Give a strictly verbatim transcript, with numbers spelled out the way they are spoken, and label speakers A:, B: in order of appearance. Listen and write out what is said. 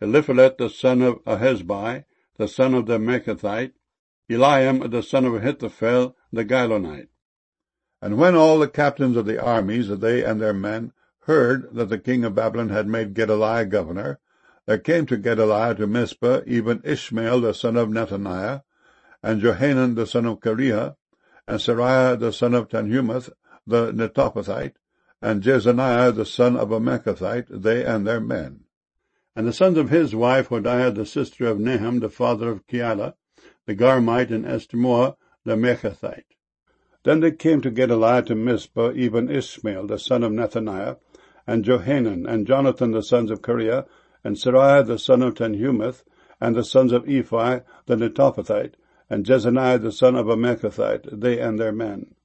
A: Eliphalet the son of Ahesbai, the son of the Mechathite, Eliam the son of Ahithophel the Gilonite. And when all the captains of the armies, they and their men, heard that the king of Babylon had made Gedaliah governor, there came to Gedaliah to Mizpah even Ishmael the son of Nethaniah, and Johanan the son of Kareah, and Seraiah the son of Tanhumeth the Netophathite, and Jezaniah the son of a Mechathite, they and their men. And the sons of his wife Hodiah the sister of Nahum the father of Keilah, the Garmite, and Eshtemoa the Mechathite. Then they came to Gedaliah to Mizpah, even Ishmael the son of Nethaniah, and Johanan, and Jonathan the sons of Kareah, and Seraiah the son of Tanhumeth, and the sons of Ephi the Netophathite, and Jezaniah the son of a Mechathite, they and their men.